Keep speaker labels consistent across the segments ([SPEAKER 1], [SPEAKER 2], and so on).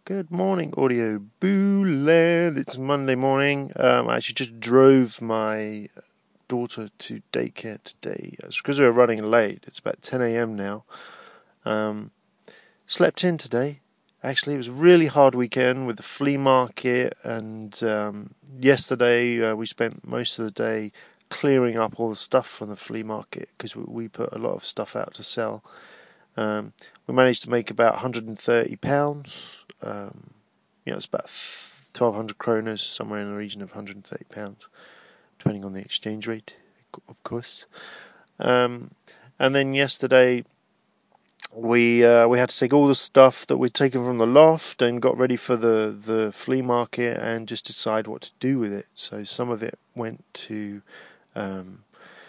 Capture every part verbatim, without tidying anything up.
[SPEAKER 1] Good morning, Audio Boo Land. It's Monday morning. Um, I actually just drove my daughter to daycare today. It's because we were running late. It's about ten a.m. now. Um, slept in today. Actually, it was a really hard weekend with the flea market, and um, yesterday uh, we spent most of the day clearing up all the stuff from the flea market because we, we put a lot of stuff out to sell. Um, we managed to make about one hundred thirty pounds. Um, you know, it's about twelve hundred kroners, somewhere in the region of one hundred thirty pounds, depending on the exchange rate, of course. Um, and then yesterday, we uh, we had to take all the stuff that we'd taken from the loft and got ready for the, the flea market and just decide what to do with it. So some of it went to um,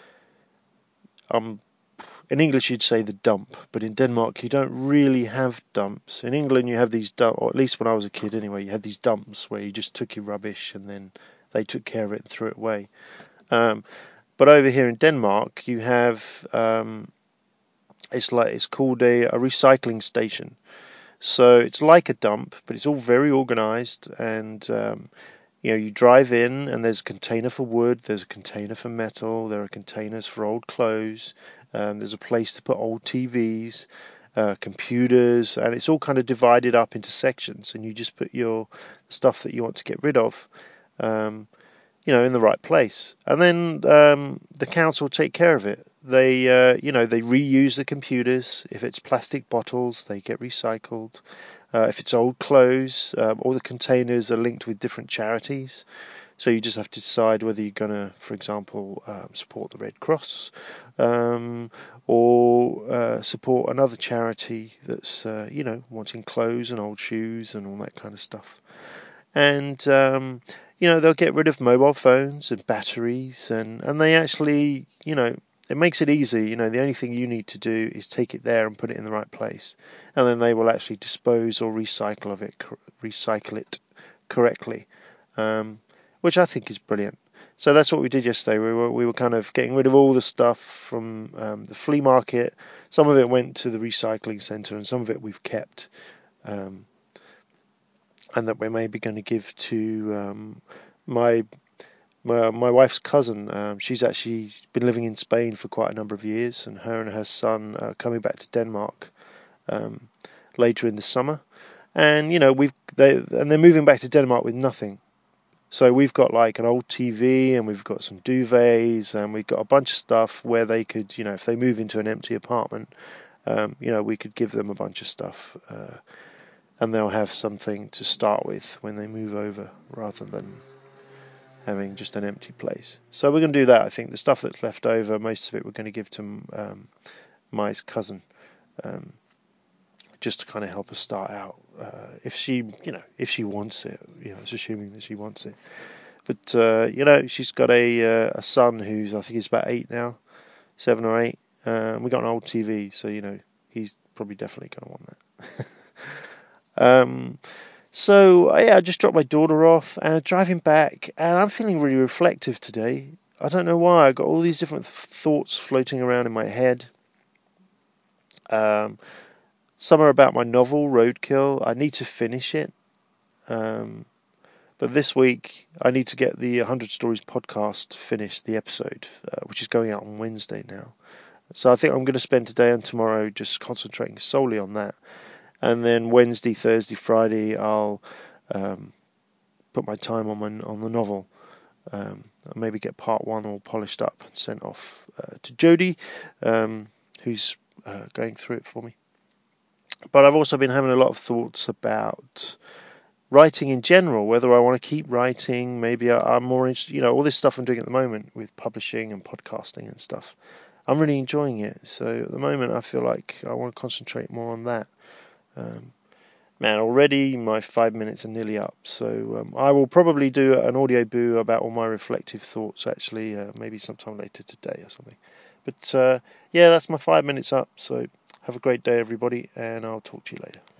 [SPEAKER 1] um in English you'd say the dump, but in Denmark you don't really have dumps. In England you have these dumps, or at least when I was a kid anyway, you had these dumps where you just took your rubbish and then they took care of it and threw it away. Um, but over here in Denmark you have, um, it's like it's called a, a recycling station. So it's like a dump, but it's all very organised, and um, you know, you drive in and there's a container for wood, there's a container for metal, there are containers for old clothes, um, there's a place to put old T Vs, uh, computers, and it's all kind of divided up into sections, and you just put your stuff that you want to get rid of, um, you know, in the right place, and then um, the council take care of it. They, uh, you know, they reuse the computers. If it's plastic bottles, they get recycled. Uh, if it's old clothes, um, all the containers are linked with different charities. So you just have to decide whether you're going to, for example, um, support the Red Cross um, or uh, support another charity that's, uh, you know, wanting clothes and old shoes and all that kind of stuff. And, um, you know, they'll get rid of mobile phones and batteries, and, and they actually, you know, it makes it easy. You know, the only thing you need to do is take it there and put it in the right place, and then they will actually dispose or recycle of it, recycle it correctly, um, which I think is brilliant. So that's what we did yesterday. We were we were kind of getting rid of all the stuff from um, the flea market. Some of it went to the recycling centre, and some of it we've kept, um, and that we're maybe going to give to um, my. My, my wife's cousin, um, she's actually been living in Spain for quite a number of years, and her and her son are coming back to Denmark um, later in the summer. And you know, we've they and they're moving back to Denmark with nothing. So we've got like an old T V, and we've got some duvets, and we've got a bunch of stuff where they could, you know, if they move into an empty apartment, um, you know, we could give them a bunch of stuff, uh, and they'll have something to start with when they move over, rather than having just an empty place. So we're going to do that. I think the stuff that's left over, most of it we're going to give to um, my cousin, um, just to kind of help us start out. Uh, if she, you know, if she wants it, you know, it's assuming that she wants it. But uh, you know, she's got a uh, a son who's, I think he's about eight now, seven or eight. Uh, we got an old T V, so you know he's probably definitely going to want that. um, So, yeah, I just dropped my daughter off and driving back, and I'm feeling really reflective today. I don't know why. I got all these different th- thoughts floating around in my head. Um, some are about my novel, Roadkill. I need to finish it. Um, but this week, I need to get the one hundred Stories podcast finished, the episode, uh, which is going out on Wednesday now. So I think I'm going to spend today and tomorrow just concentrating solely on that. And then Wednesday, Thursday, Friday, I'll um, put my time on my, on the novel. Um, I'll maybe get part one all polished up and sent off uh, to Jodie, um, who's uh, going through it for me. But I've also been having a lot of thoughts about writing in general, whether I want to keep writing. Maybe I, I'm more interested, you know, all this stuff I'm doing at the moment with publishing and podcasting and stuff. I'm really enjoying it. So at the moment, I feel like I want to concentrate more on that. Um, man, already my five minutes are nearly up, so um, I will probably do an audio boo about all my reflective thoughts, actually, uh, maybe sometime later today or something. But uh, yeah, that's my five minutes up, so have a great day, everybody, and I'll talk to you later.